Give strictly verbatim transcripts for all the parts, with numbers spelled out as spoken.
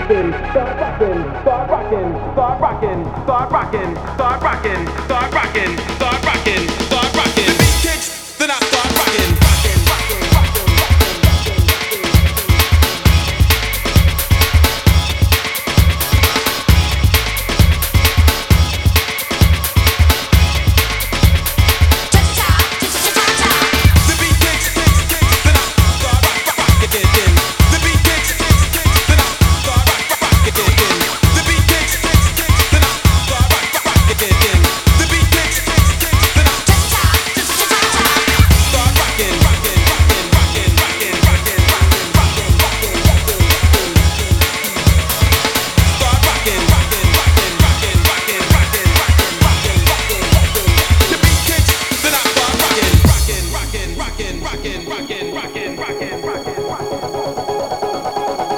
rocking, start rocking, start rocking, start rocking, start rocking, start rocking, start rocking, start rocking, start rocking. The beat kicks, then I start rocking, rocking, rocking, rocking, rocking, the beat kicks, kicks, kicks, then I start rock, rock again. The beat kicks, kicks, kicks, then I start rock, rock again. The beat kicks, kicks, kicks, then I start rock, rock again. The beat kicks, kicks, kicks, then I start rocking, rocking, rocking, rocking, rocking, rocking, rocking, rocking, rocking, rocking, rocking. Start rocking, rocking, rocking, rocking, rocking, rocking, rocking, rocking, rocking, rocking. The beat kicks, then I start rocking, rocking, rocking, rocking, rocking, rocking, rocking, rocking, rocking, rocking.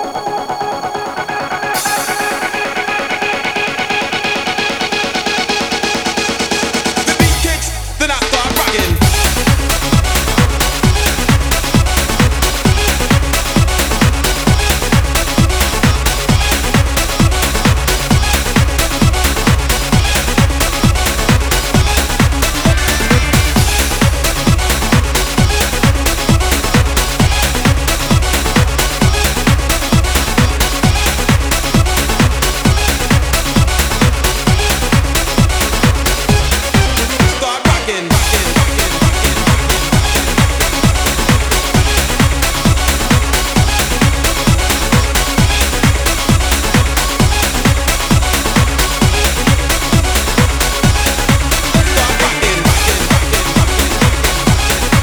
The beat kicks, then I start rocking. Start rocking, rocking, rocking, rocking, start rocking, rocking, rocking, rocking.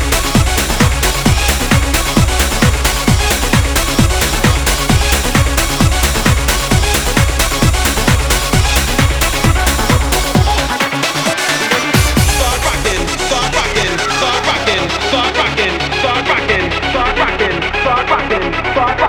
Start rocking, start rocking, start rocking, start rocking, start rocking, start rocking, start rocking, start rocking.